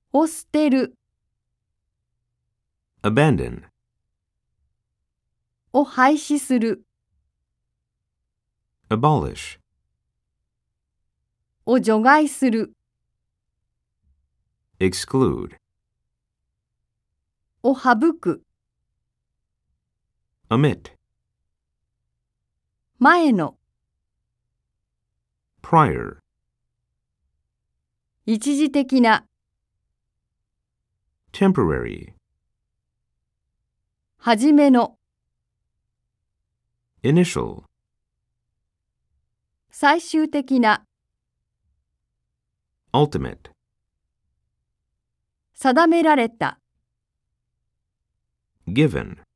を捨てる abandon, を廃止する abolish, を除外する exclude, を省く omit, 前の prior, 一時的な temporary, はじめの initial, 最終的な ultimate, 定められた given.